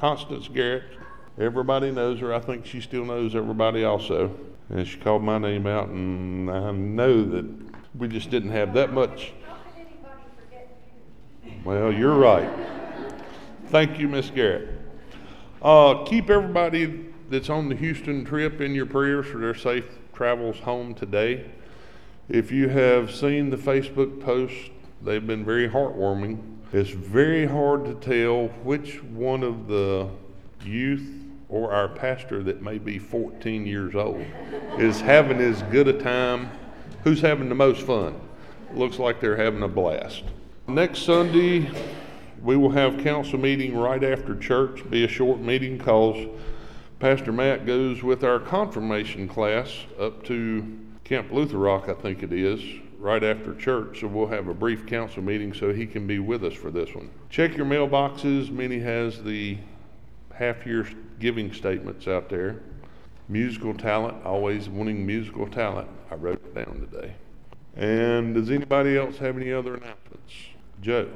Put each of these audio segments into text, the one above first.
Constance Garrett. Everybody knows her. I think she still knows everybody also. And she called my name out, and I know that we just didn't have that much. How could anybody forget you? Well, you're right. Thank you, Miss Garrett. Keep everybody that's on the Houston trip in your prayers for their safe travels home today. If you have seen the Facebook posts, they've been very heartwarming. It's very hard to tell which one of the youth or our pastor that may be 14 years old is having as good a time. Who's having the most fun? Looks like they're having a blast. Next Sunday, we will have council meeting right after church. Be a short meeting because Pastor Matt goes with our confirmation class up to Camp Luther Rock, I think it is, right after church. So we'll have a brief council meeting so he can be with us for this one. Check your mailboxes. Minnie has the half-year giving statements out there. Musical talent, always wanting musical talent. I wrote it down today. And does anybody else have any other announcements? Joe?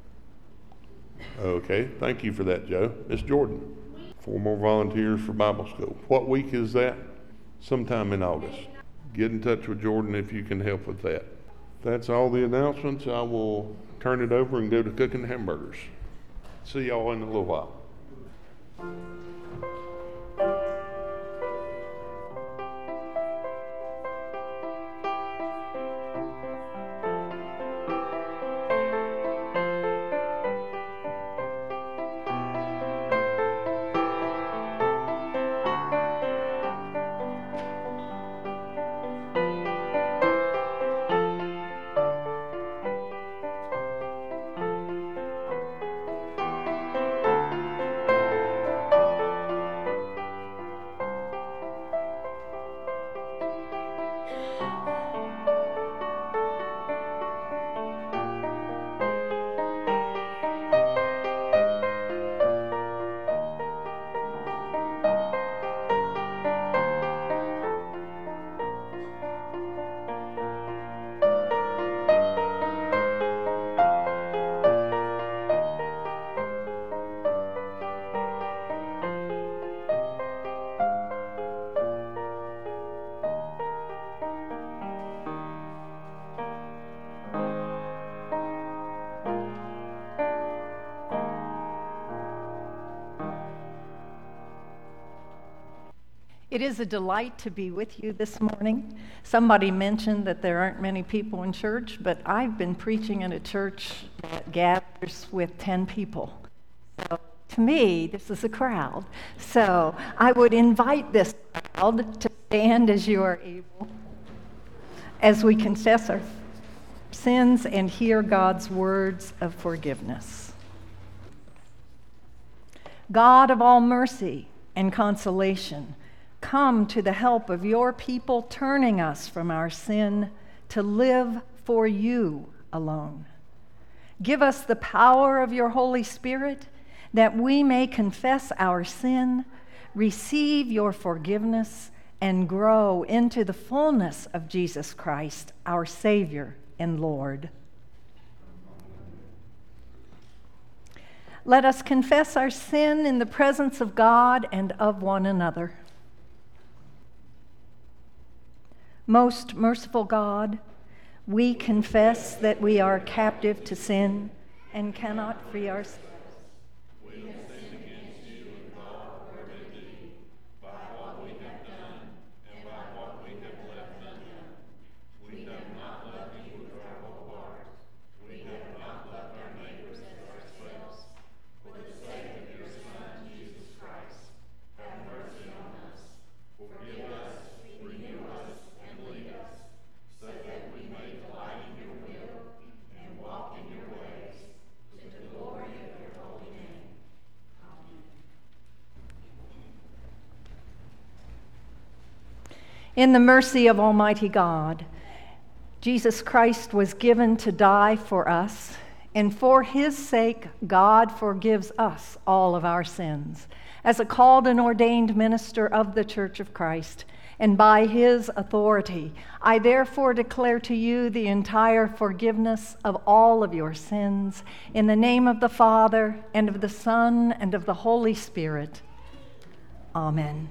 Okay, thank you for that, Joe. Miss Jordan? 4 more volunteers for Bible school. What week is that? Sometime in August. Get in touch with Jordan if you can help with that. That's all the announcements. I will turn it over and go to cooking hamburgers. See y'all in a little while. It is a delight to be with you this morning. Somebody mentioned that there aren't many people in church, but I've been preaching in a church that gathers with 10 people. So to me, this is a crowd. So I would invite this crowd to stand as you are able as we confess our sins and hear God's words of forgiveness. God of all mercy and consolation, come to the help of your people, turning us from our sin to live for you alone. Give us the power of your Holy Spirit that we may confess our sin, receive your forgiveness, and grow into the fullness of Jesus Christ, our Savior and Lord. Let us confess our sin in the presence of God and of one another. Most merciful God, we confess that we are captive to sin and cannot free ourselves. We have sinned against you in thought or deed, by what we have done and by what we have left undone. We have not loved you with our whole heart. We have not loved our neighbors as ourselves. For the sake of your Son, Jesus Christ, have mercy on us. Forgive us, renew us, and lead us, so that we may delight in your will and walk in your ways, to the glory of your holy name. Amen. In the mercy of Almighty God, Jesus Christ was given to die for us And for his sake, God forgives us all of our sins. As a called and ordained minister of the Church of Christ, and by his authority, I therefore declare to you the entire forgiveness of all of your sins, in the name of the Father, and of the Son, and of the Holy Spirit. Amen.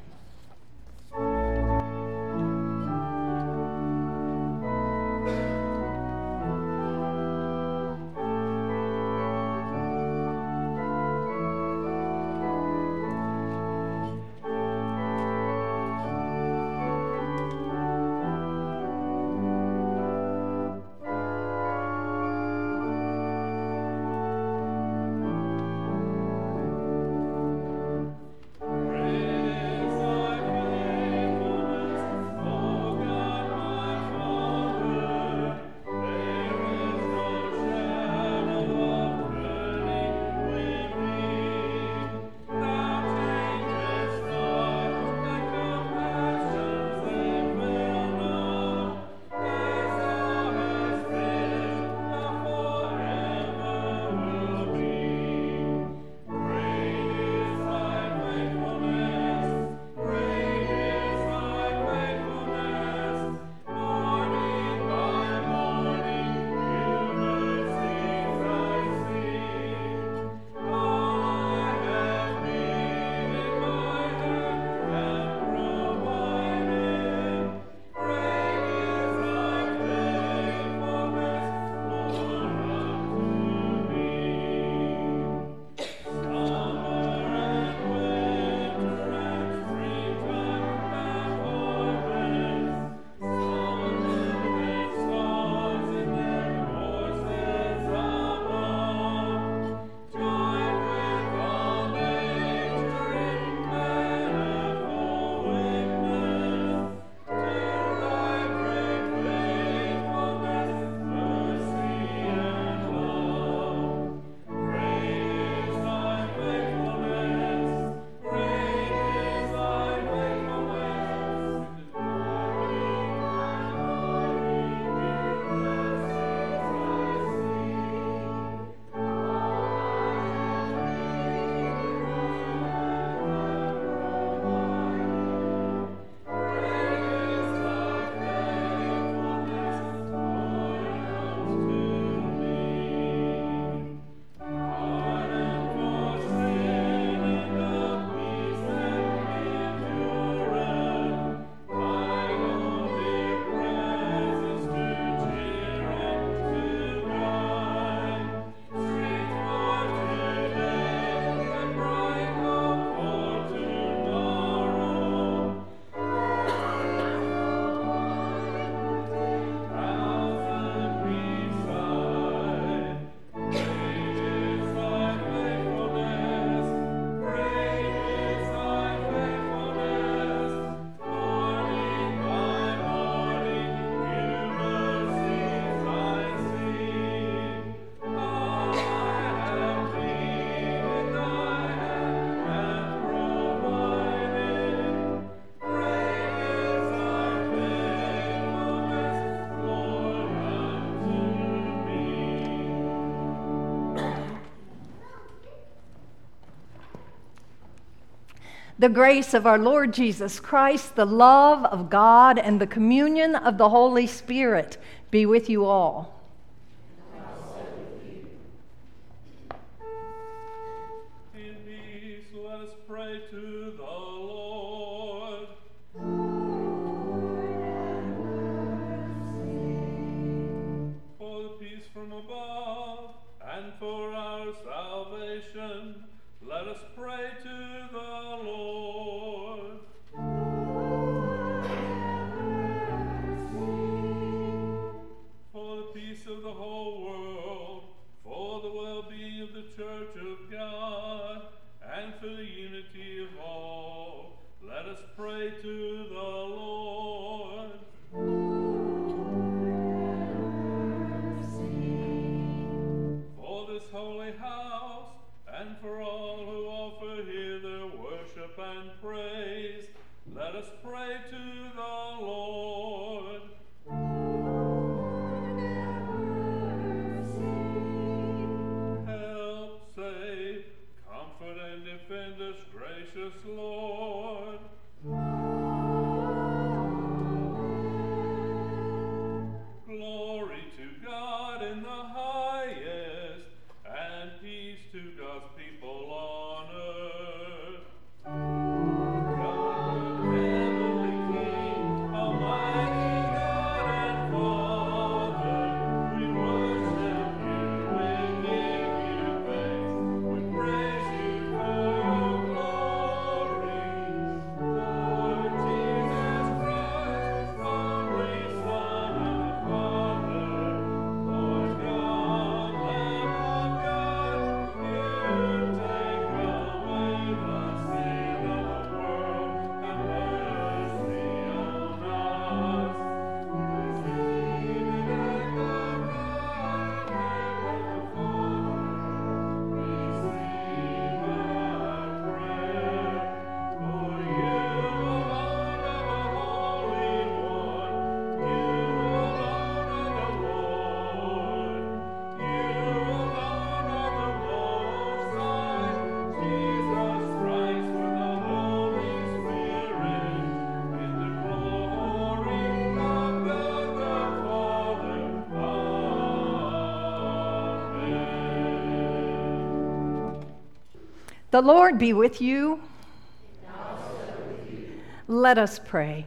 The grace of our Lord Jesus Christ, the love of God, and the communion of the Holy Spirit be with you all. In peace, let us pray to the Lord. For the peace from above and for our salvation, let us pray to the Lord. For the peace of the whole world, for the well-being of the Church of God, and for the unity of all, let us pray to the Lord. For this holy house, and for all who offer here their worship and praise, let us pray to the Lord. precious Lord. Glory to God in the highest, and peace to God's people on earth. God, heavenly King, almighty God and Father, we worship you, we give you thanks, we praise you for your glory. Lord Jesus Christ, only Son of the Father, Lord God, Lamb of God, you take away the sin of the world, have mercy on us. Seated at the right hand of the Father, receive our prayer. For you alone are the Holy One, you alone are the Lord, you alone are the Most High, Jesus Christ with the Holy Spirit, in the glory of God the Father. Amen. The Lord be with you. Let us pray.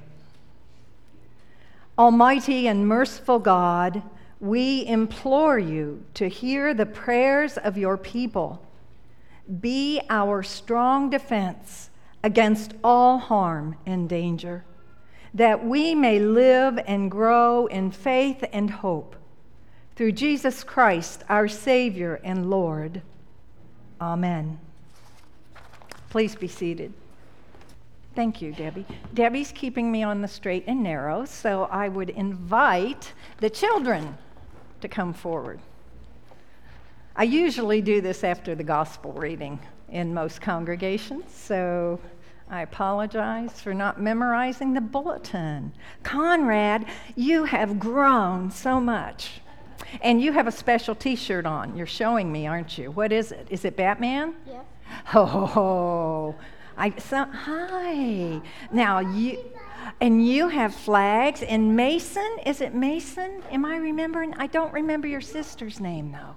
Almighty and merciful God, we implore you to hear the prayers of your people. Be our strong defense against all harm and danger, that we may live and grow in faith and hope. Through Jesus Christ, our Savior and Lord. Amen. Please be seated. Thank you, Debbie. Debbie's keeping me on the straight and narrow, so I would invite the children to come forward. I usually do this after the gospel reading in most congregations, so I apologize for not memorizing the bulletin. Conrad, you have grown so much. And you have a special t-shirt on. You're showing me, aren't you? What is it? Is it Batman? Yeah. Oh, hi. Now you have flags. And Mason, is it Mason? Am I remembering? I don't remember your sister's name though.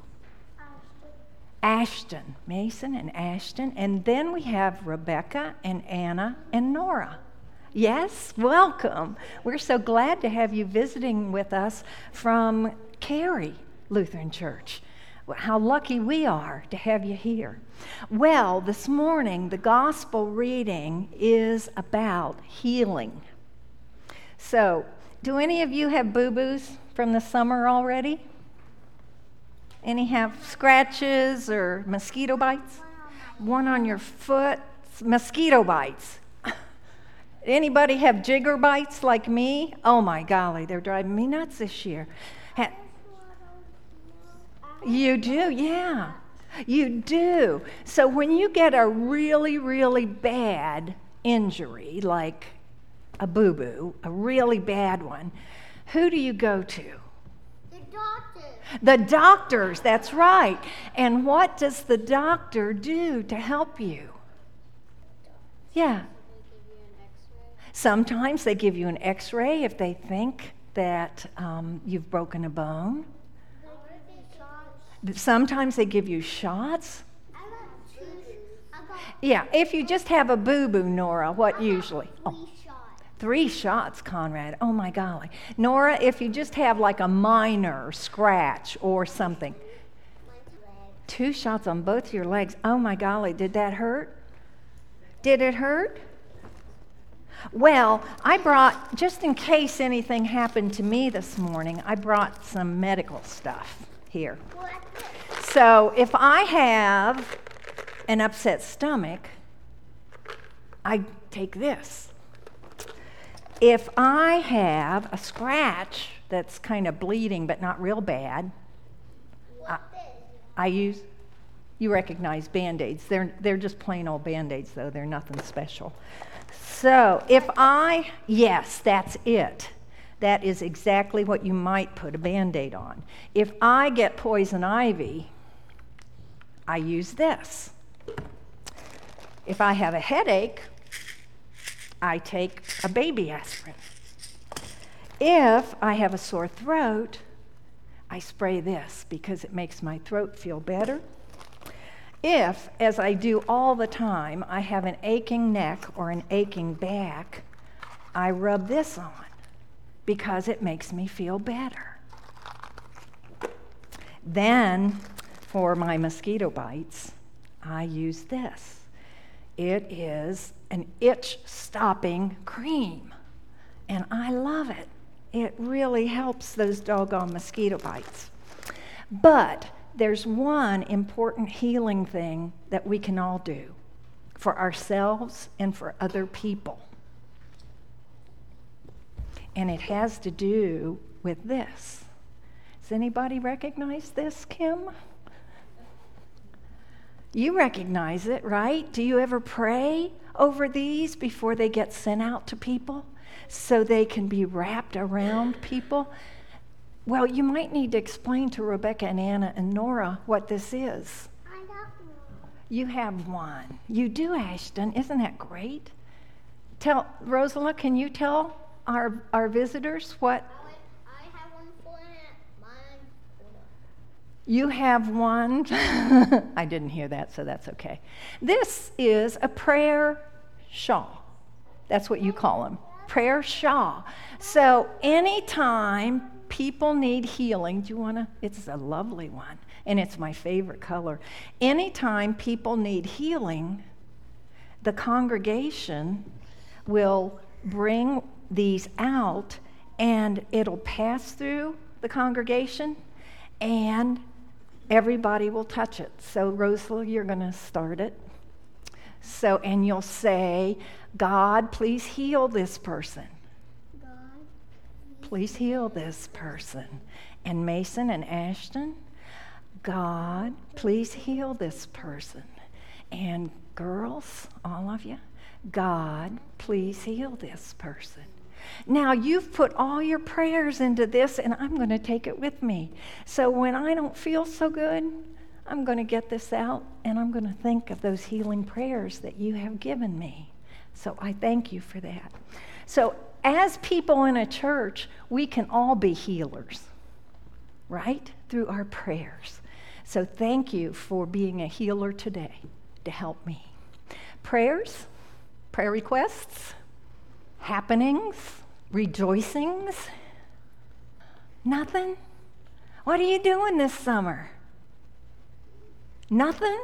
Ashton. Mason and Ashton. And then we have Rebecca and Anna and Nora. Yes, welcome. We're so glad to have you visiting with us from Cary Lutheran Church. How lucky we are to have you here. Well, this morning, the gospel reading is about healing. So, do any of you have boo-boos from the summer already? Any have scratches or mosquito bites? One on your foot, mosquito bites. Anybody have jigger bites like me? Oh my golly, they're driving me nuts this year. You do, yeah. You do. So when you get a really, really bad injury, like a boo-boo, a really bad one, who do you go to? The doctor. The doctors, that's right. And what does the doctor do to help you? Yeah. Sometimes they give you an x-ray if they think that you've broken a bone. Sometimes they give you shots. Yeah, if you just have a boo-boo, Nora, what usually? Oh, 3 shots, Conrad. Oh, my golly. Nora, if you just have like a minor scratch or something. 2 shots on both your legs. Oh, my golly, did that hurt? Did it hurt? Well, I brought, just in case anything happened to me this morning, I brought some medical stuff here. So if I have an upset stomach, I take this. If I have a scratch that's kind of bleeding but not real bad, I use, you recognize Band-Aids. They're just plain old Band-Aids though, they're nothing special. So yes, that's it. That is exactly what you might put a Band-Aid on. If I get poison ivy, I use this. If I have a headache, I take a baby aspirin. If I have a sore throat, I spray this because it makes my throat feel better. If, as I do all the time, I have an aching neck or an aching back, I rub this on because it makes me feel better. Then, for my mosquito bites, I use this. It is an itch-stopping cream, and I love it. It really helps those doggone mosquito bites. But there's one important healing thing that we can all do for ourselves and for other people. And it has to do with this. Does anybody recognize this, Kim? You recognize it, right? Do you ever pray over these before they get sent out to people so they can be wrapped around people? Well, you might need to explain to Rebecca and Anna and Nora what this is. I got one. You have one. You do, Ashton. Isn't that great? Tell Rosala, can you tell our visitors what? I have one for mine. You have one. I didn't hear that, so that's okay. This is a prayer shawl. That's what you call them. Prayer shawl. So anytime people need healing, do you want to? It's a lovely one, and it's my favorite color. Anytime people need healing, the congregation will bring these out, and it'll pass through the congregation, and everybody will touch it. So, Rosalind, you're going to start it. So, and you'll say, God, please heal this person. God. Please heal this person. And Mason and Ashton, God, please heal this person. And girls, all of you, God, please heal this person. Now, you've put all your prayers into this, and I'm going to take it with me. So when I don't feel so good, I'm going to get this out, and I'm going to think of those healing prayers that you have given me. So I thank you for that. So as people in a church, we can all be healers, right? Through our prayers. So thank you for being a healer today to help me. Prayers, prayer requests, happenings, rejoicings. Nothing? What are you doing this summer? Nothing?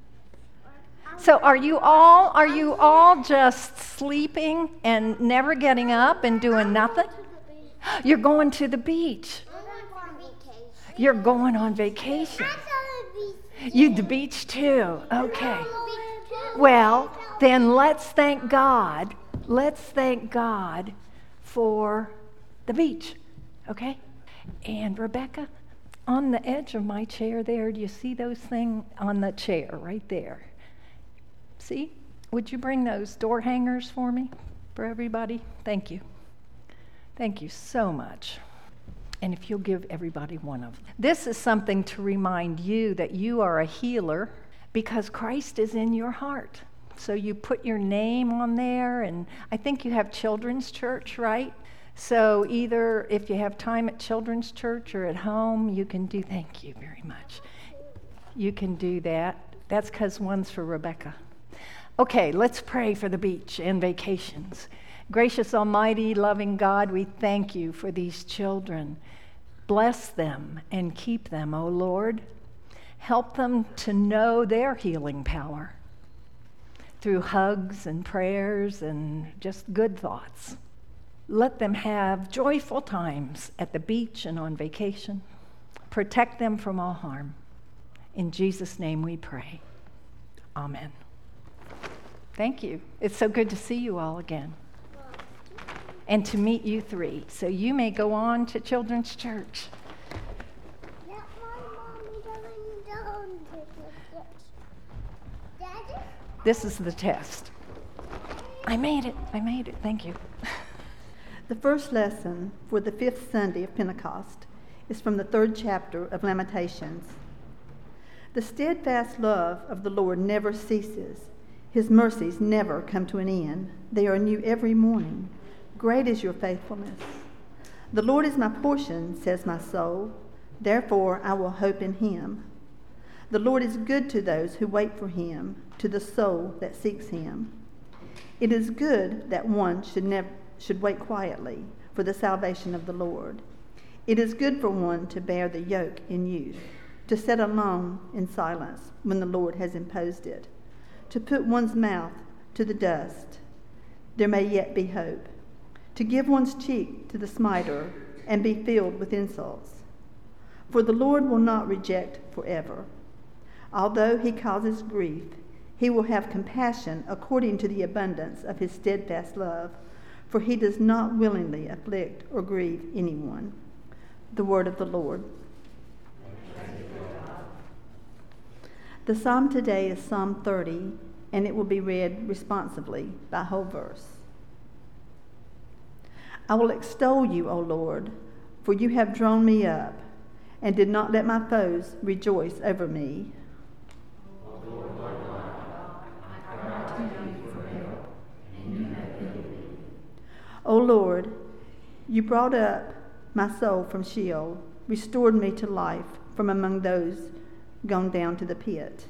So are you all just sleeping and never getting up and doing nothing? You're going to the beach. You're going on vacation. You the beach too. Okay. Well, then let's thank God. Let's thank God for the beach. Okay? And Rebecca, on the edge of my chair there, do you see those things on the chair right there? See? Would you bring those door hangers for me, for everybody? Thank you. Thank you so much. And if you'll give everybody one of them. This is something to remind you that you are a healer because Christ is in your heart. So you put your name on there, and I think you have children's church, right? So either if you have time at children's church or at home, you can do, thank you very much. You can do that. That's because one's for Rebecca. Okay, let's pray for the beach and vacations. Gracious, almighty, loving God, we thank you for these children. Bless them and keep them, O Lord. Help them to know their healing power through hugs and prayers and just good thoughts. Let them have joyful times at the beach and on vacation. Protect them from all harm. In Jesus' name we pray. Amen. Thank you. It's so good to see you all again. And to meet you three. So you may go on to Children's Church. Let my mommy down Daddy? This is the test. I made it. Thank you. The first lesson for the 5th Sunday of Pentecost is from the 3rd chapter of Lamentations. The steadfast love of the Lord never ceases. His mercies never come to an end. They are new every morning. Great is your faithfulness. The Lord is my portion, says my soul. Therefore I will hope in him. The Lord is good to those who wait for him, to the soul that seeks him. It is good that one should wait quietly for the salvation of the Lord. It is good for one to bear the yoke in youth, to sit alone in silence when the Lord has imposed it, to put one's mouth to the dust. There may yet be hope. To give one's cheek to the smiter and be filled with insults. For the Lord will not reject forever. Although he causes grief, he will have compassion according to the abundance of his steadfast love, for he does not willingly afflict or grieve anyone. The word of the Lord. The psalm today is Psalm 30, and it will be read responsively by whole verse. I will extol you, O Lord, for you have drawn me up, and did not let my foes rejoice over me. O Lord, you brought up my soul from Sheol, restored me to life from among those gone down to the pit.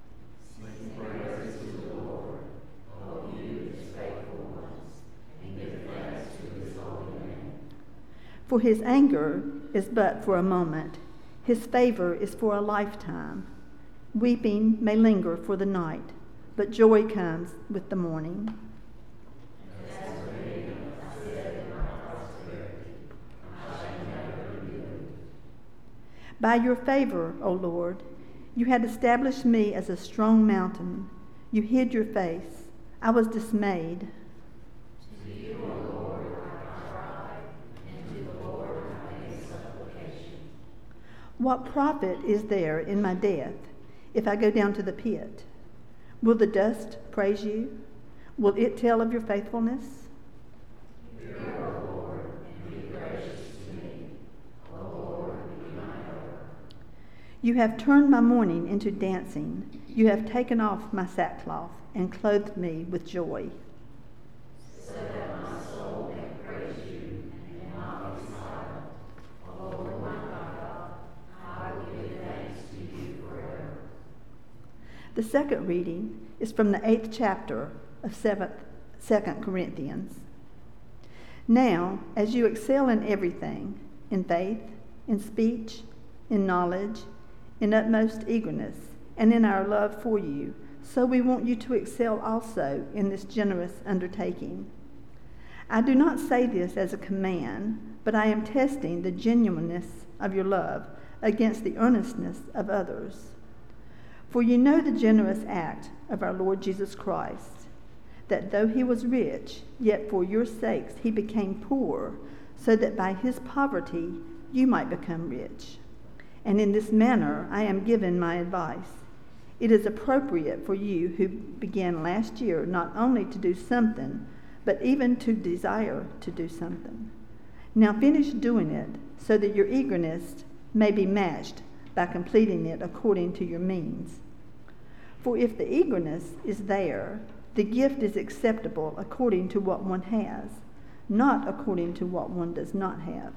For his anger is but for a moment. His favor is for a lifetime. Weeping may linger for the night, but joy comes with the morning. By your favor, O Lord, you had established me as a strong mountain. You hid your face. I was dismayed. What profit is there in my death if I go down to the pit? Will the dust praise you? Will it tell of your faithfulness? Hear, O Lord, and be gracious to me. O Lord, be my helper. You have turned my mourning into dancing. You have taken off my sackcloth and clothed me with joy. So that my soul may praise you and not be silent. O Lord, my God, I will give thanks to you forever. The second reading is from the 8th chapter of 2 Corinthians. Now, as you excel in everything, in faith, in speech, in knowledge, in utmost eagerness, and in our love for you, so we want you to excel also in this generous undertaking. I do not say this as a command, but I am testing the genuineness of your love against the earnestness of others. For you know the generous act of our Lord Jesus Christ, that though he was rich, yet for your sakes he became poor, so that by his poverty you might become rich. And in this manner I am given my advice. It is appropriate for you who began last year not only to do something, but even to desire to do something. Now finish doing it, so that your eagerness may be matched by completing it according to your means. For if the eagerness is there, the gift is acceptable according to what one has, not according to what one does not have.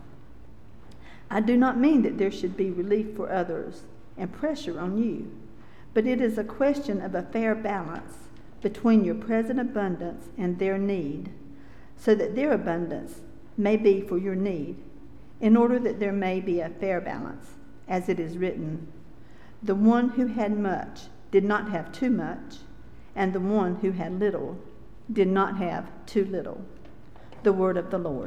I do not mean that there should be relief for others and pressure on you, but it is a question of a fair balance between your present abundance and their need, so that their abundance may be for your need, in order that there may be a fair balance, as it is written, the one who had much did not have too much, and the one who had little did not have too little. The word of the Lord.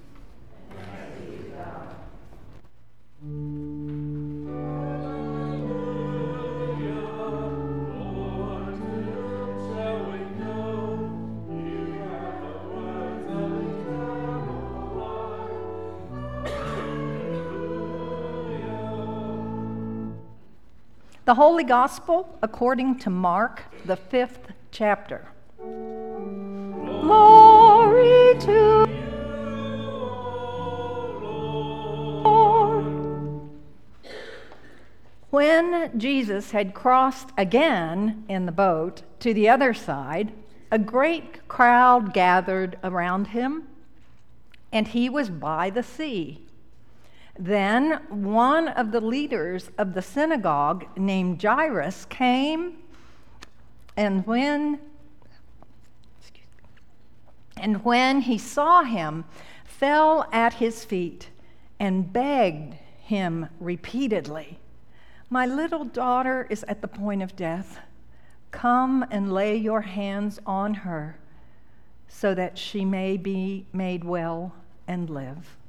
The Holy Gospel according to Mark, the 5th chapter. Glory to you, Lord. When Jesus had crossed again in the boat to the other side, a great crowd gathered around him, and he was by the sea. Then one of the leaders of the synagogue, named Jairus, came, and when he saw him, fell at his feet and begged him repeatedly, "My little daughter is at the point of death. Come and lay your hands on her so that she may be made well and live."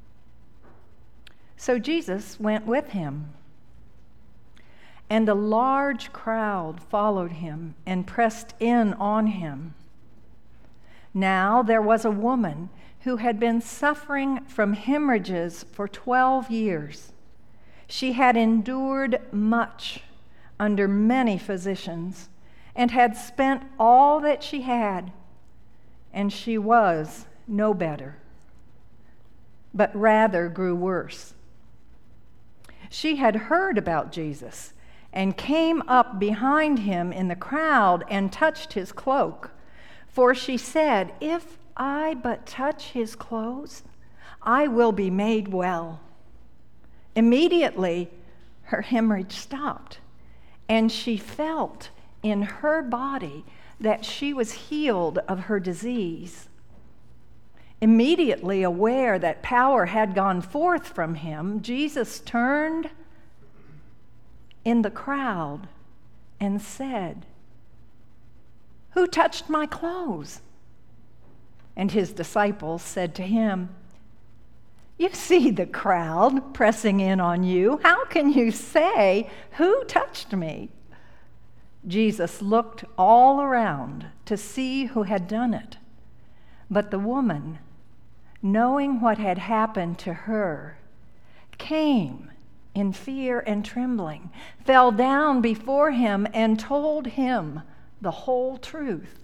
So Jesus went with him, and a large crowd followed him and pressed in on him. Now there was a woman who had been suffering from hemorrhages for 12 years. She had endured much under many physicians and had spent all that she had, and she was no better, but rather grew worse. She had heard about Jesus and came up behind him in the crowd and touched his cloak. For she said, "If I but touch his clothes, I will be made well." Immediately, her hemorrhage stopped, and she felt in her body that she was healed of her disease. Immediately aware that power had gone forth from him, Jesus turned in the crowd and said, "Who touched my clothes?" And his disciples said to him, "You see the crowd pressing in on you. How can you say, 'Who touched me?'" Jesus looked all around to see who had done it. But the woman, knowing what had happened to her, came in fear and trembling, fell down before him, and told him the whole truth.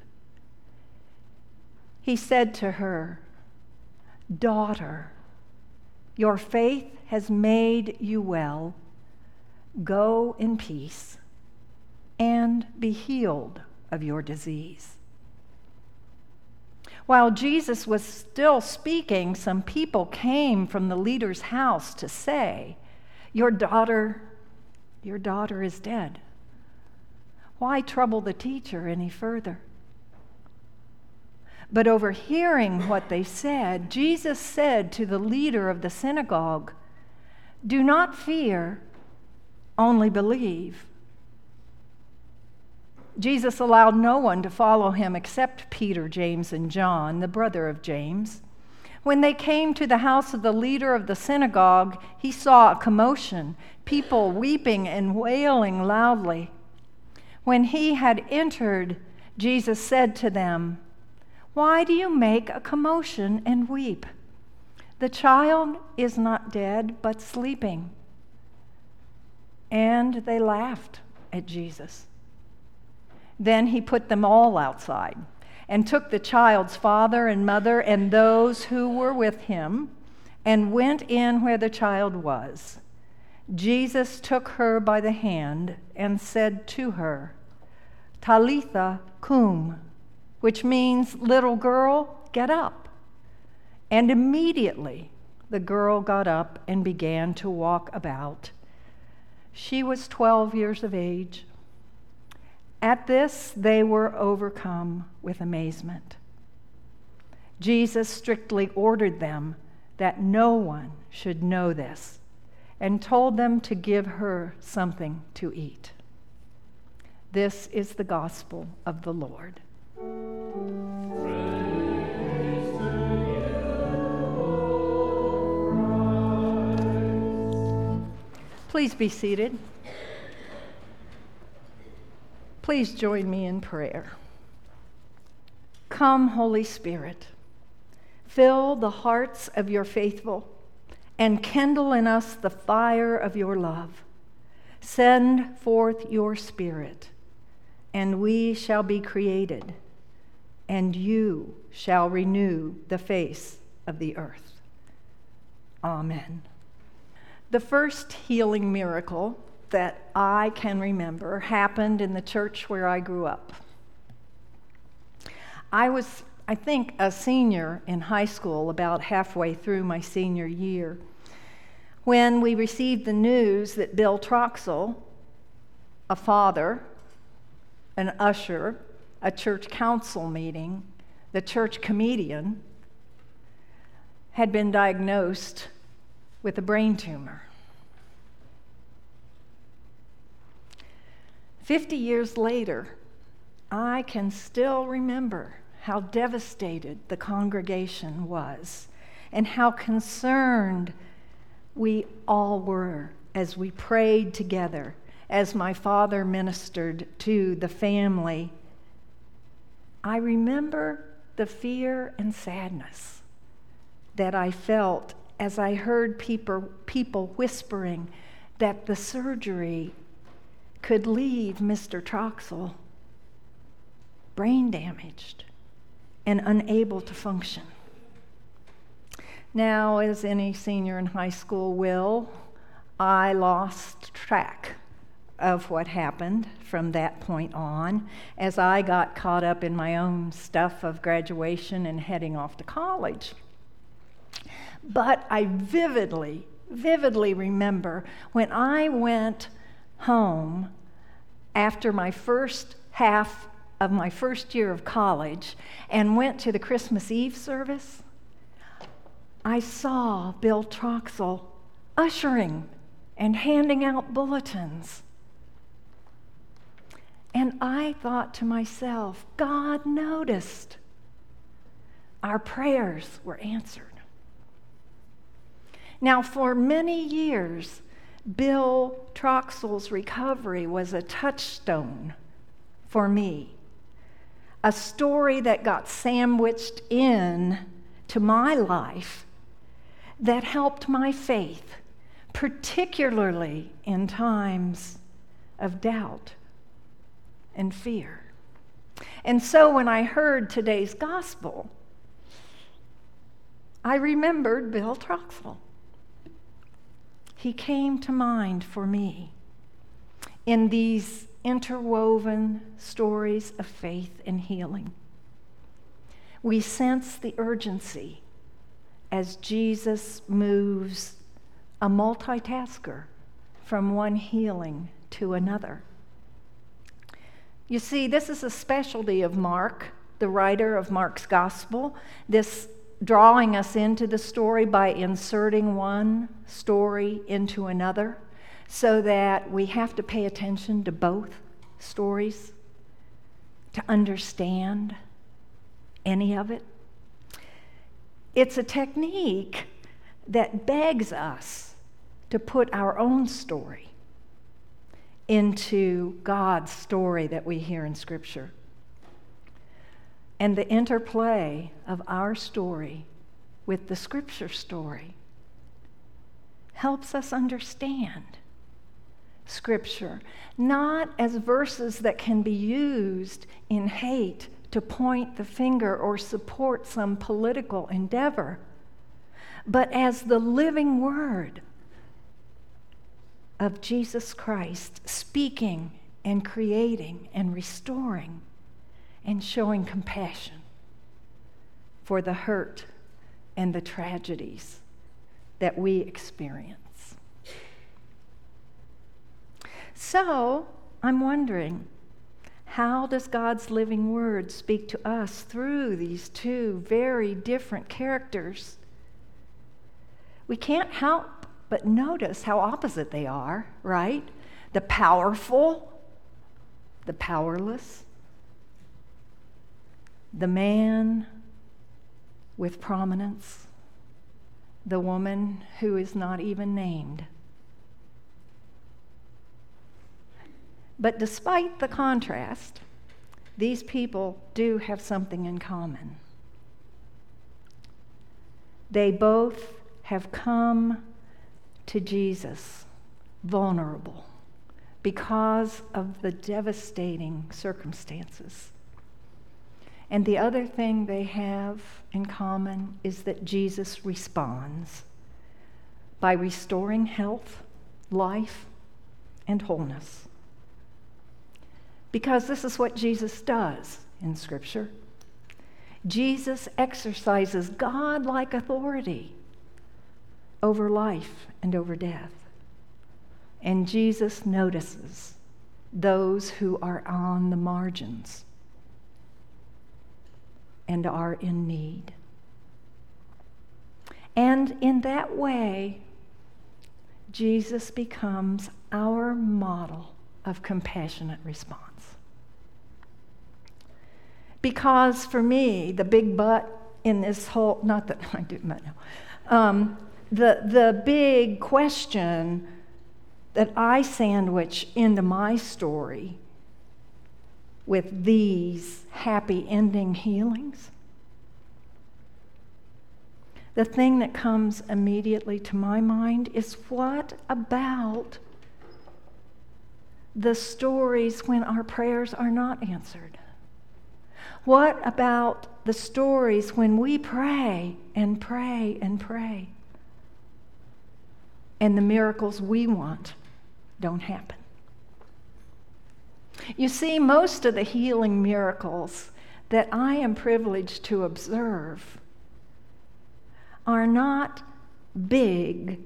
He said to her, "Daughter, your faith has made you well. Go in peace and be healed of your disease." While Jesus was still speaking, some people came from the leader's house to say, Your daughter is dead. Why trouble the teacher any further?" But overhearing what they said, Jesus said to the leader of the synagogue, "Do not fear, only believe." Jesus allowed no one to follow him except Peter, James, and John, the brother of James. When they came to the house of the leader of the synagogue, he saw a commotion, people weeping and wailing loudly. When he had entered, Jesus said to them, "Why do you make a commotion and weep? The child is not dead, but sleeping." And they laughed at Jesus. Then he put them all outside and took the child's father and mother and those who were with him and went in where the child was. Jesus took her by the hand and said to her, "Talitha cum," which means, "Little girl, get up." And immediately the girl got up and began to walk about. She was 12 years of age. At this, they were overcome with amazement. Jesus strictly ordered them that no one should know this and told them to give her something to eat. This is the gospel of the Lord. Please be seated. Please join me in prayer. Come, Holy Spirit, fill the hearts of your faithful and kindle in us the fire of your love. Send forth your Spirit, and we shall be created, and you shall renew the face of the earth. Amen. The first healing miracle that I can remember happened in the church where I grew up. I was, I think, a senior in high school, about halfway through my senior year, when we received the news that Bill Troxel, a father, an usher, a church council meeting, the church comedian, had been diagnosed with a brain tumor. 50 years later, I can still remember how devastated the congregation was and how concerned we all were as we prayed together, as my father ministered to the family. I remember the fear and sadness that I felt as I heard people whispering that the surgery could leave Mr. Troxel brain damaged and unable to function. Now, as any senior in high school will, I lost track of what happened from that point on as I got caught up in my own stuff of graduation and heading off to college. But I vividly remember when I went home after my first half of my first year of college and went to the Christmas Eve service, I saw Bill Troxel ushering and handing out bulletins. And I thought to myself, God noticed. Our prayers were answered. Now, for many years, Bill Troxel's recovery was a touchstone for me, a story that got sandwiched in to my life that helped my faith, particularly in times of doubt and fear. And so when I heard today's gospel, I remembered Bill Troxel. He came to mind for me in these interwoven stories of faith and healing. We sense the urgency as Jesus moves a multitasker from one healing to another. You see, this is a specialty of Mark, the writer of Mark's gospel, this drawing us into the story by inserting one story into another so that we have to pay attention to both stories to understand any of it. It's a technique that begs us to put our own story into God's story that we hear in Scripture. And the interplay of our story with the Scripture story helps us understand Scripture, not as verses that can be used in hate to point the finger or support some political endeavor, but as the living word of Jesus Christ, speaking and creating and restoring and showing compassion for the hurt and the tragedies that we experience. So, I'm wondering, how does God's living word speak to us through these two very different characters? We can't help but notice how opposite they are, right? The powerful, the powerless, the man with prominence, the woman who is not even named. But despite the contrast, these people do have something in common. They both have come to Jesus vulnerable because of the devastating circumstances. And the other thing they have in common is that Jesus responds by restoring health, life, and wholeness. Because this is what Jesus does in Scripture. Jesus exercises God-like authority over life and over death. And Jesus notices those who are on the margins and are in need. And in that way, Jesus becomes our model of compassionate response. Because for me, the big but in this whole, not that I do, but no, the big question that I sandwich into my story with these happy ending healings, the thing that comes immediately to my mind is, what about the stories when our prayers are not answered? What about the stories when we pray and pray and pray, and the miracles we want don't happen? You see, most of the healing miracles that I am privileged to observe are not big,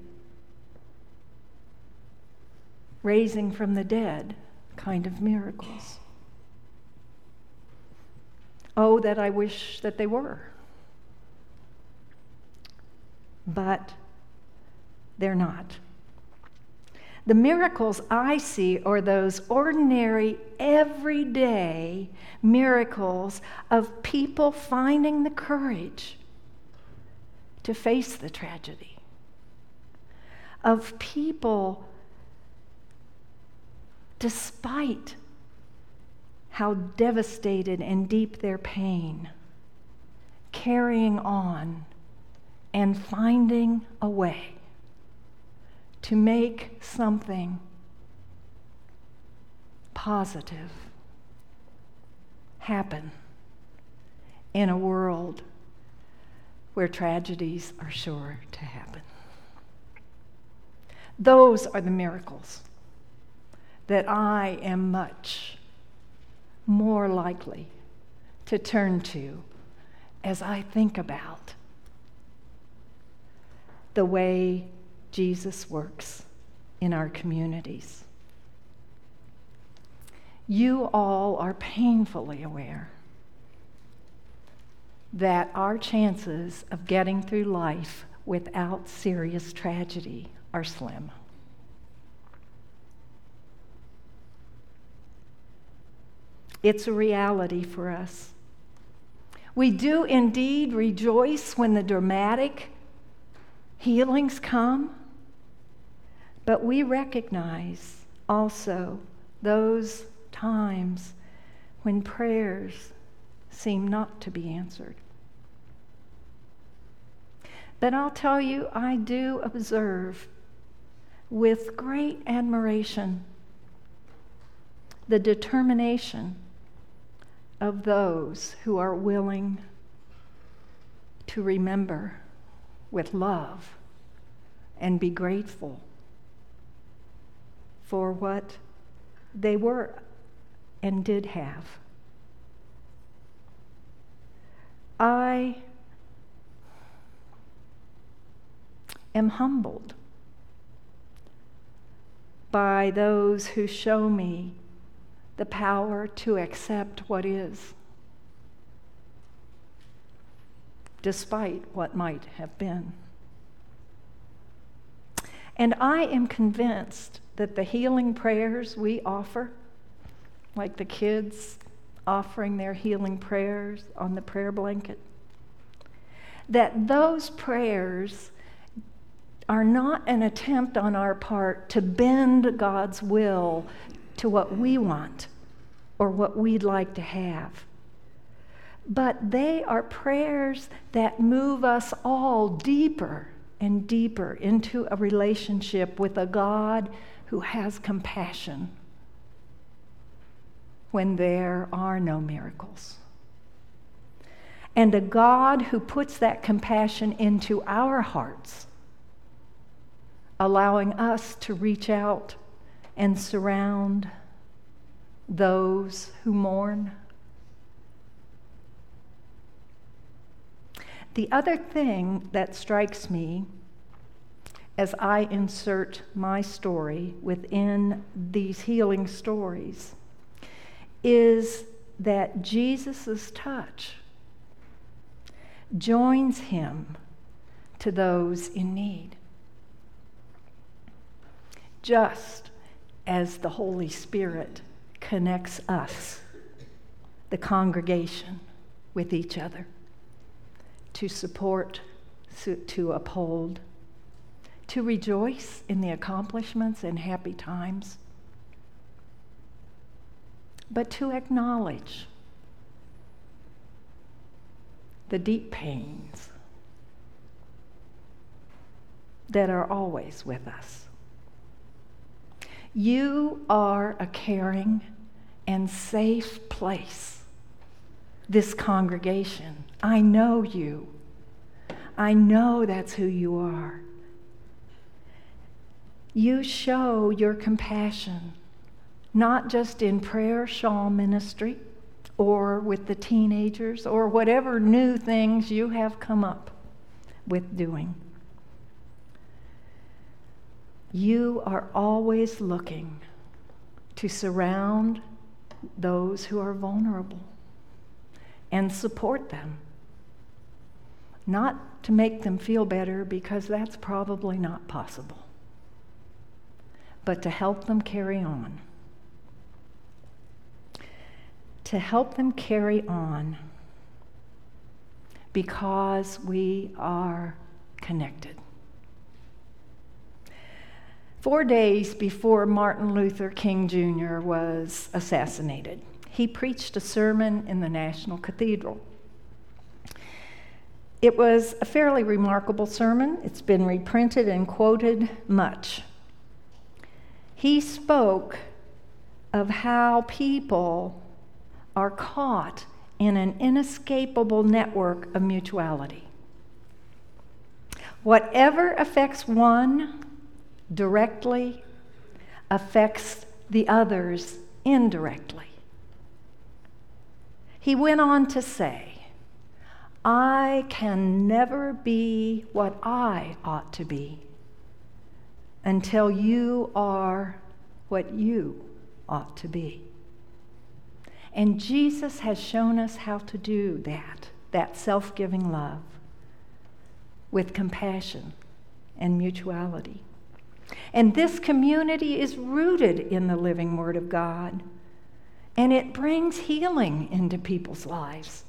raising from the dead kind of miracles. Oh, that I wish that they were. But they're not. The miracles I see are those ordinary, everyday miracles of people finding the courage to face the tragedy, of people, despite how devastated and deep their pain, carrying on and finding a way to make something positive happen in a world where tragedies are sure to happen. Those are the miracles that I am much more likely to turn to as I think about the way Jesus works in our communities. You all are painfully aware that our chances of getting through life without serious tragedy are slim. It's a reality for us. We do indeed rejoice when the dramatic healings come, but we recognize also those times when prayers seem not to be answered. But I'll tell you, I do observe with great admiration the determination of those who are willing to remember with love and be grateful for what they were and did have. I am humbled by those who show me the power to accept what is, despite what might have been. And I am convinced that the healing prayers we offer, like the kids offering their healing prayers on the prayer blanket, that those prayers are not an attempt on our part to bend God's will to what we want or what we'd like to have. But they are prayers that move us all deeper and deeper into a relationship with a God who has compassion when there are no miracles. And a God who puts that compassion into our hearts, allowing us to reach out and surround those who mourn. The other thing that strikes me as I insert my story within these healing stories is that Jesus' touch joins him to those in need, just as the Holy Spirit connects us, the congregation, with each other to support, to uphold, to rejoice in the accomplishments and happy times, but to acknowledge the deep pains that are always with us. You are a caring and safe place, this congregation. I know you. I know that's who you are. You show your compassion, not just in prayer shawl ministry or with the teenagers or whatever new things you have come up with doing. You are always looking to surround those who are vulnerable and support them. Not to make them feel better, because that's probably not possible, but to help them carry on. To help them carry on because we are connected. 4 days before Martin Luther King Jr. was assassinated, he preached a sermon in the National Cathedral. It was a fairly remarkable sermon. It's been reprinted and quoted much. He spoke of how people are caught in an inescapable network of mutuality. Whatever affects one directly affects the others indirectly. He went on to say, I can never be what I ought to be until you are what you ought to be. And Jesus has shown us how to do that self-giving love with compassion and mutuality. And this community is rooted in the living Word of God, and it brings healing into people's lives.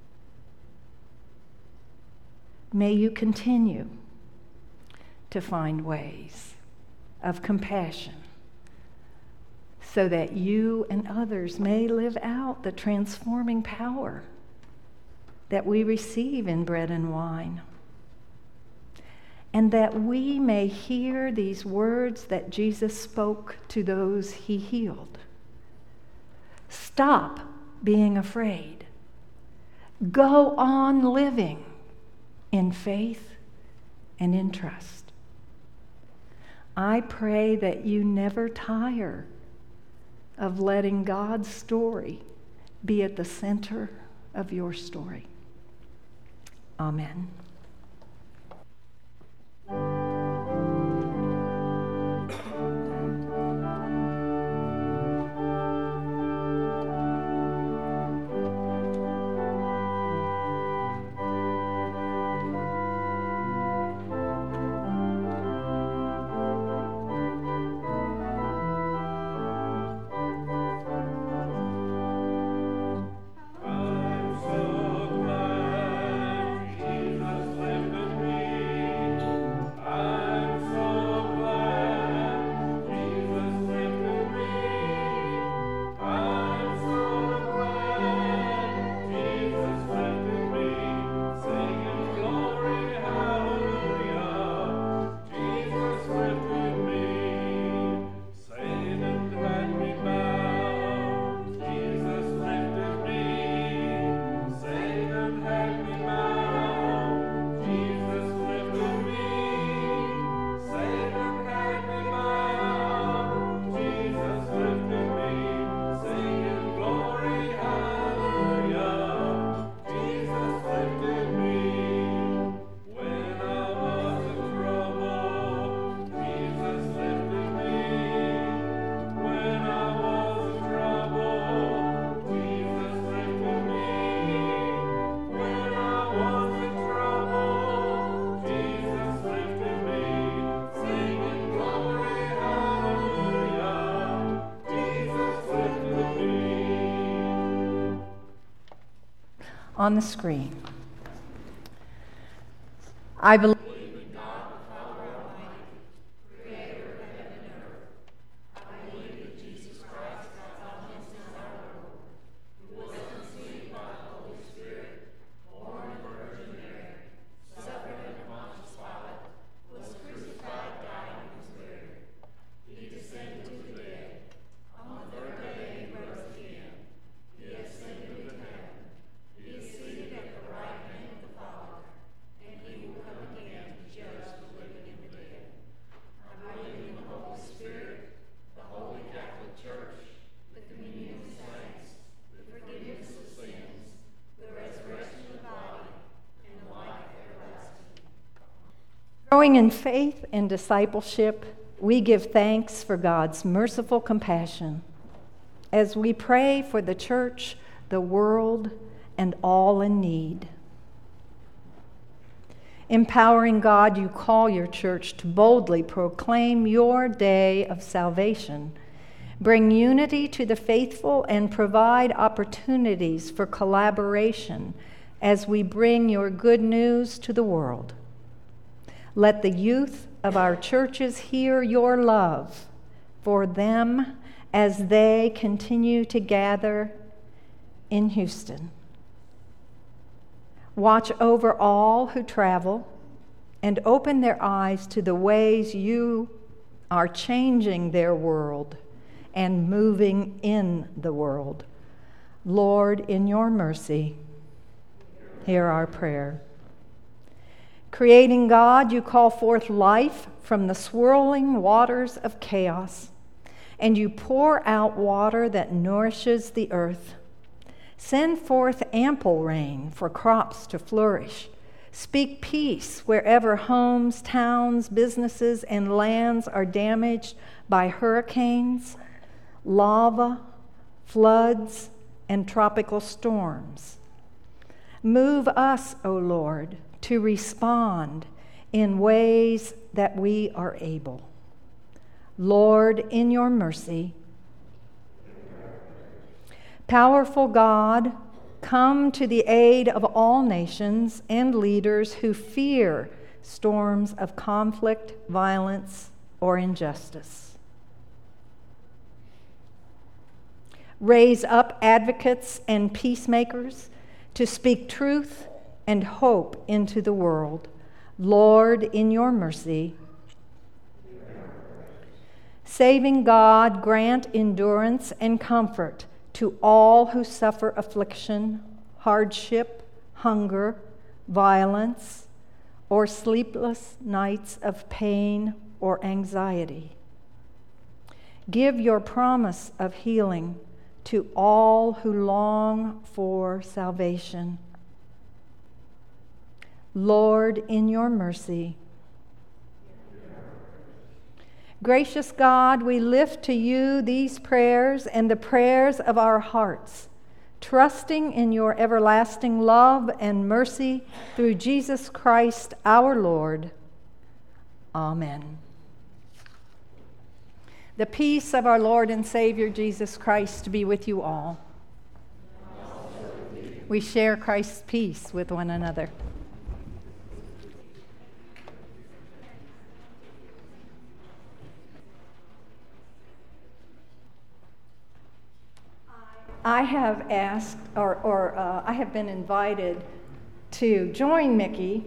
May you continue to find ways of compassion so that you and others may live out the transforming power that we receive in bread and wine. And that we may hear these words that Jesus spoke to those he healed. Stop being afraid. Go on living in faith and in trust. I pray that you never tire of letting God's story be at the center of your story. Amen. I'm so glad Jesus on the screen. I believe growing in faith and discipleship, we give thanks for God's merciful compassion as we pray for the church, the world, and all in need. Empowering God, you call your church to boldly proclaim your day of salvation, bring unity to the faithful, and provide opportunities for collaboration as we bring your good news to the world. Let the youth of our churches hear your love for them as they continue to gather in Houston. Watch over all who travel and open their eyes to the ways you are changing their world and moving in the world. Lord, in your mercy, hear our prayer. Creating God, you call forth life from the swirling waters of chaos, and you pour out water that nourishes the earth. Send forth ample rain for crops to flourish. Speak peace wherever homes, towns, businesses, and lands are damaged by hurricanes, lava, floods, and tropical storms. Move us, O Lord, to respond in ways that we are able. Lord, in your mercy, powerful God, come to the aid of all nations and leaders who fear storms of conflict, violence, or injustice. Raise up advocates and peacemakers to speak truth and hope into the world. Lord, in your mercy. Saving God, grant endurance and comfort to all who suffer affliction, hardship, hunger, violence, or sleepless nights of pain or anxiety. Give your promise of healing to all who long for salvation. Lord, in your mercy. Gracious God, we lift to you these prayers and the prayers of our hearts, trusting in your everlasting love and mercy through Jesus Christ our Lord. Amen. The peace of our Lord and Savior Jesus Christ be with you all. We share Christ's peace with one another. I have asked, I have been invited to join Mickey.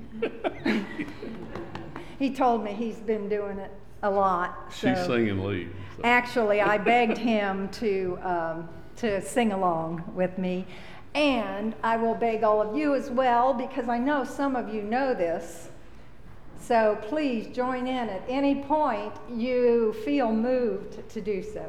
He told me he's been doing it a lot. She's singing lead. So. Actually, I begged him to sing along with me. And I will beg all of you as well, because I know some of you know this. So please join in at any point you feel moved to do so.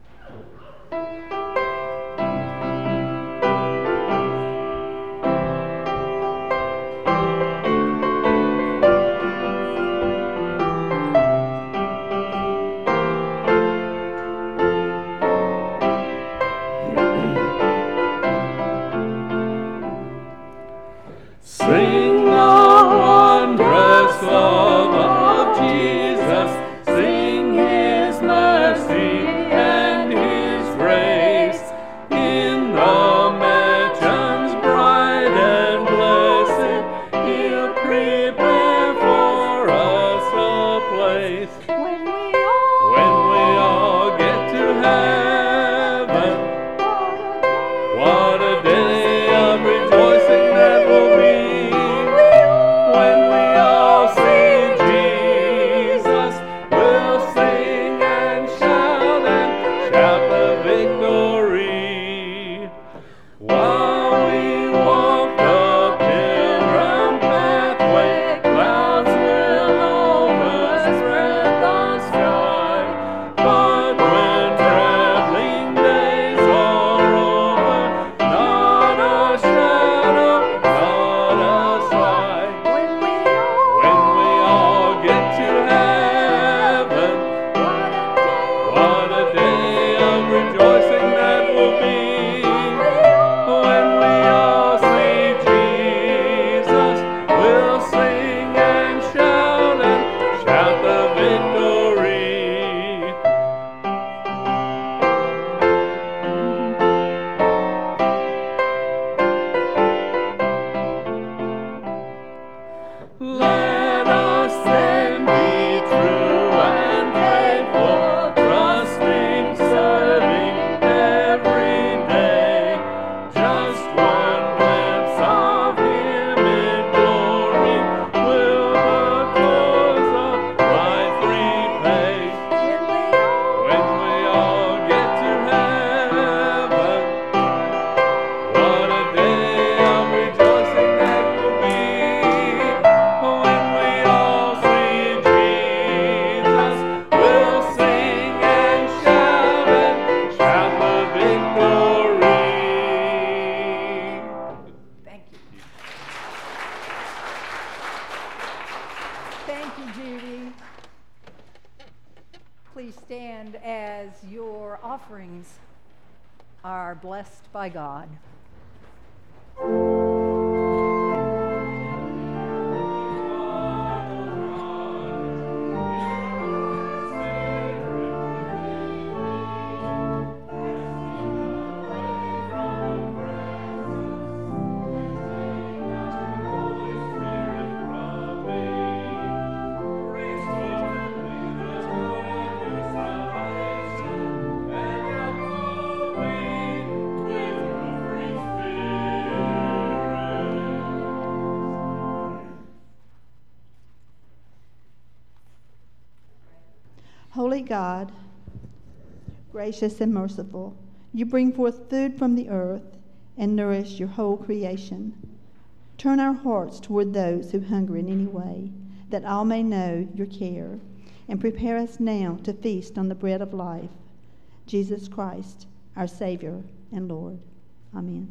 Sing the wondrous love of Jesus, sing his mercy and his grace, in the mansions bright Thank you, Judy. Please stand as your offerings are blessed by God. Holy God, gracious and merciful, you bring forth food from the earth and nourish your whole creation. Turn our hearts toward those who hunger in any way, that all may know your care, and prepare us now to feast on the bread of life, Jesus Christ, our Savior and Lord. Amen.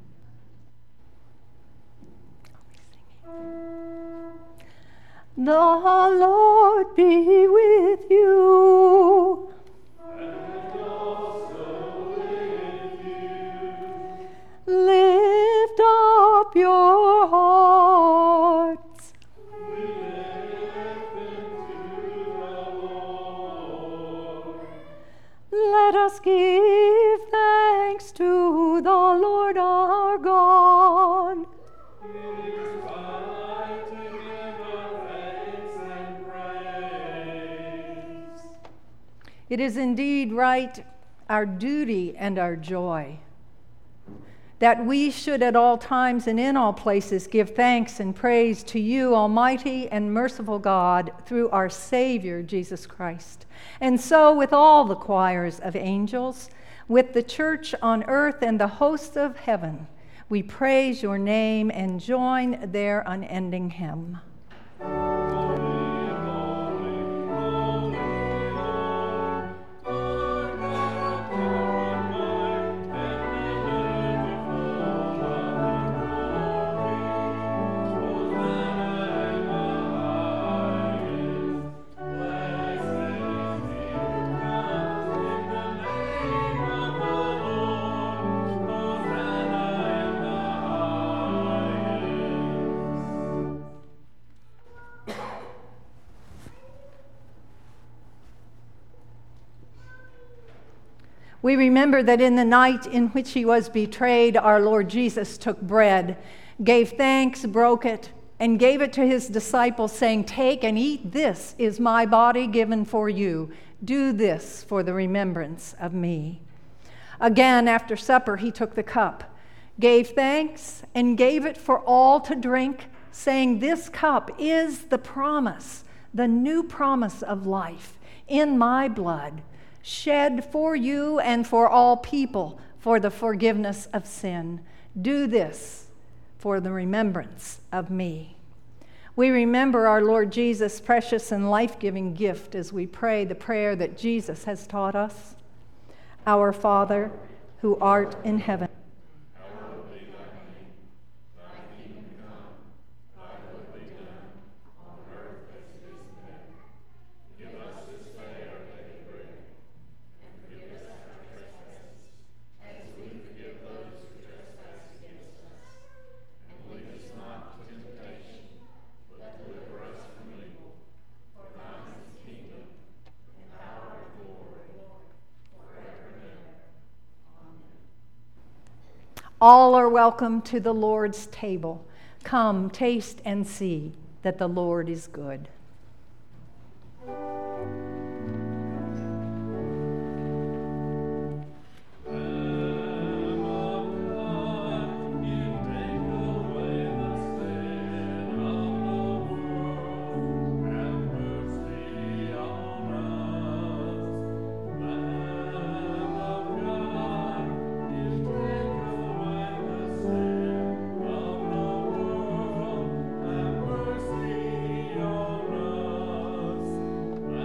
The Lord be with you. And also with you. Lift up your hearts. We lift them to the Lord. Let us give thanks to the Lord our God. It is right to give our thanks and praise. It is indeed right, our duty and our joy, that we should at all times and in all places give thanks and praise to you, Almighty and merciful God, through our Savior, Jesus Christ. And so with all the choirs of angels, with the church on earth and the hosts of heaven, we praise your name and join their unending hymn. We remember that in the night in which he was betrayed, our Lord Jesus took bread, gave thanks, broke it, and gave it to his disciples, saying, "Take and eat. This is my body given for you. Do this for the remembrance of me." Again, after supper, he took the cup, gave thanks, and gave it for all to drink, saying, "This cup is the promise, the new promise of life in my blood, shed for you and for all people for the forgiveness of sin. Do this for the remembrance of me." We remember our Lord Jesus' precious and life-giving gift as we pray the prayer that Jesus has taught us. Our Father, who art in heaven, Hallowed be thy name. Thy kingdom come. Thy will be done on earth as it is in heaven. Give us this day our daily bread, and forgive us our trespasses, as we forgive those who trespass against us. And lead us not into temptation, but deliver us from evil. For thine is the kingdom, and power and glory, forever and ever. Amen. all are welcome to the Lord's table. Come, taste and see that the Lord is good. Have mercy on us.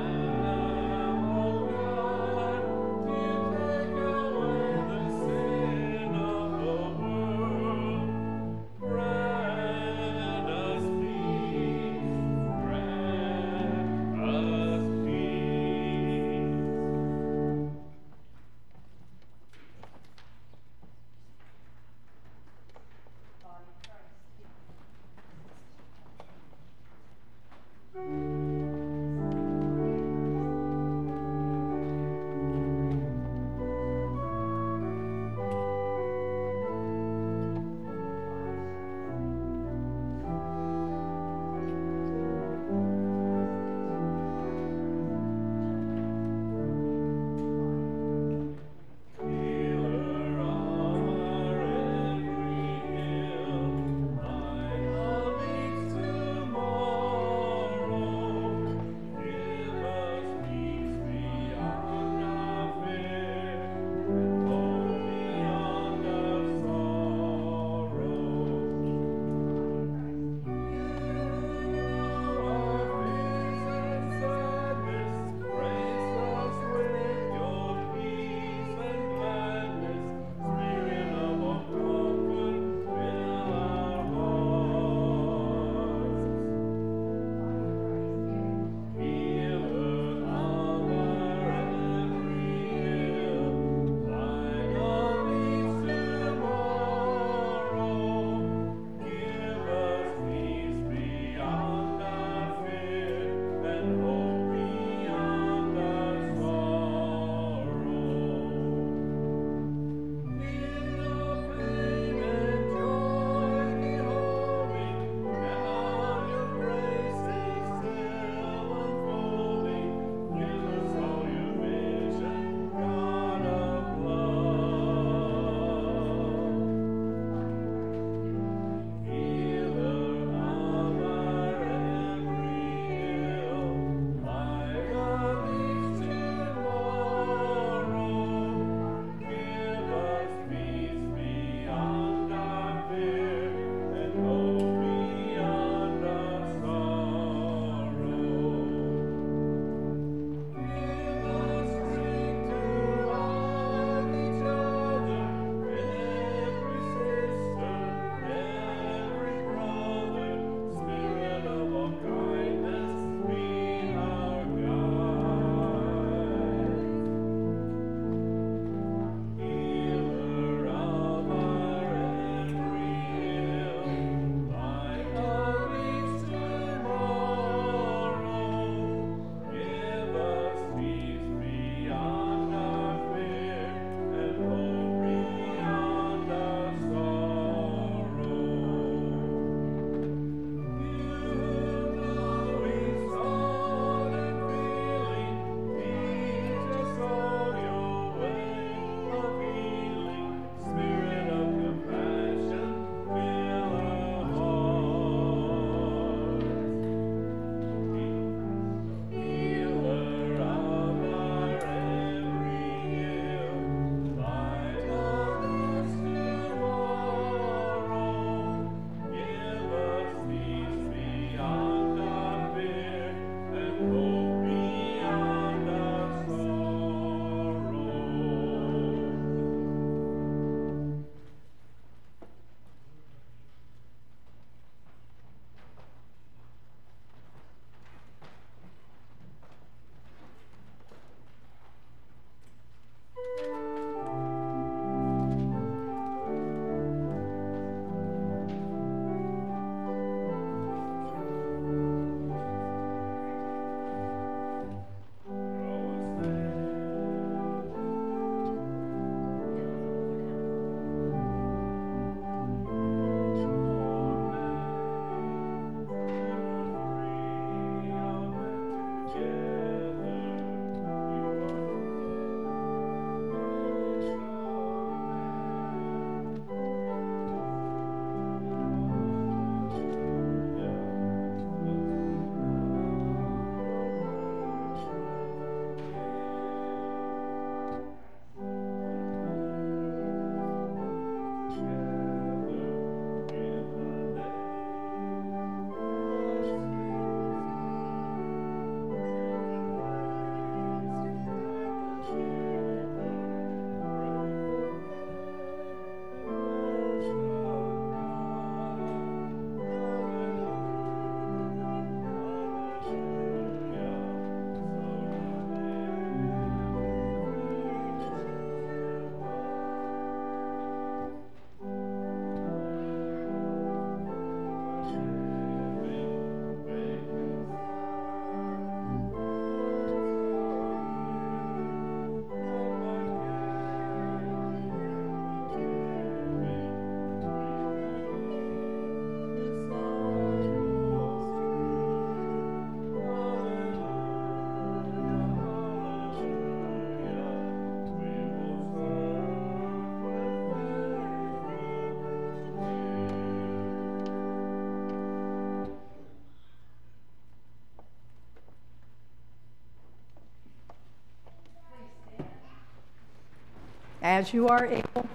As you are able.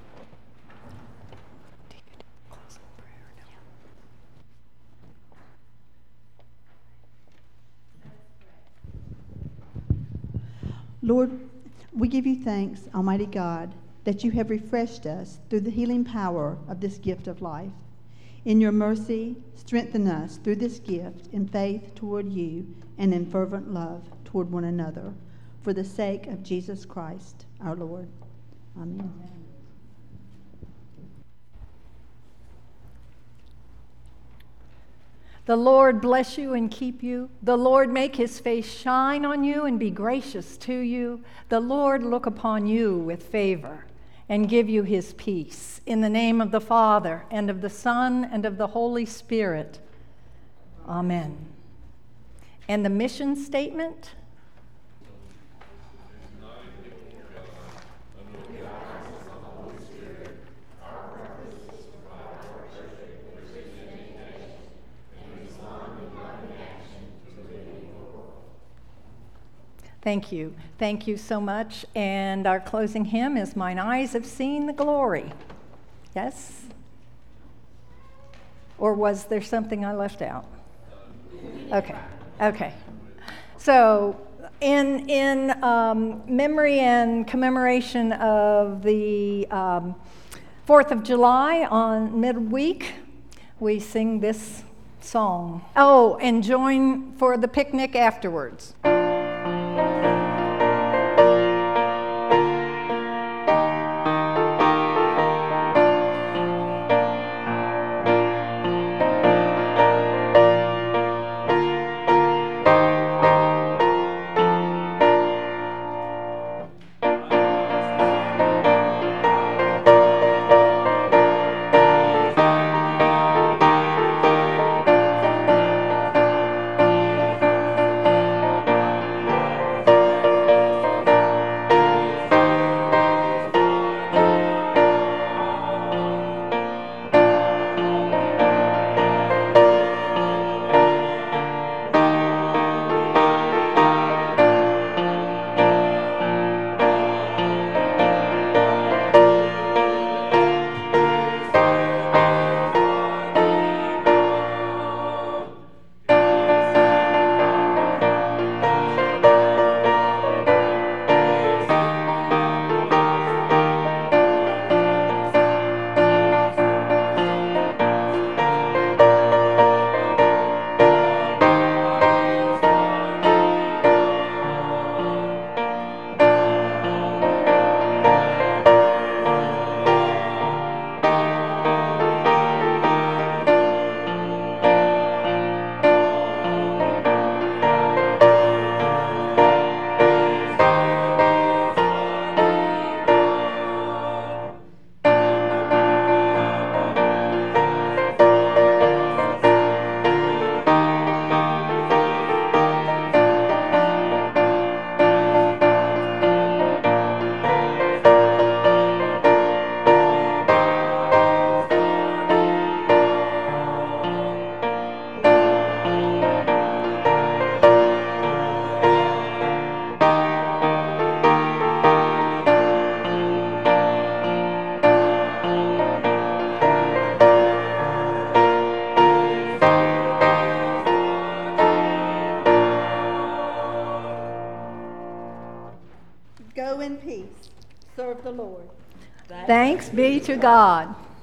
Lord, we give you thanks, Almighty God, that you have refreshed us through the healing power of this gift of life. In your mercy, strengthen us through this gift in faith toward you and in fervent love toward one another, for the sake of Jesus Christ, our Lord. Amen. The Lord bless you and keep you. The Lord make his face shine on you and be gracious to you. The Lord look upon you with favor and give you his peace. In the name of the Father, and of the Son, and of the Holy Spirit. Amen. And the mission statement? Thank you. Thank you so much. And our closing hymn is Mine Eyes Have Seen the Glory. Yes? Or was there something I left out? Okay. So in memory and commemoration of the 4th of July on midweek, we sing this song. Oh, and join for the picnic afterwards. Go in peace. Serve the Lord. Thanks be to God.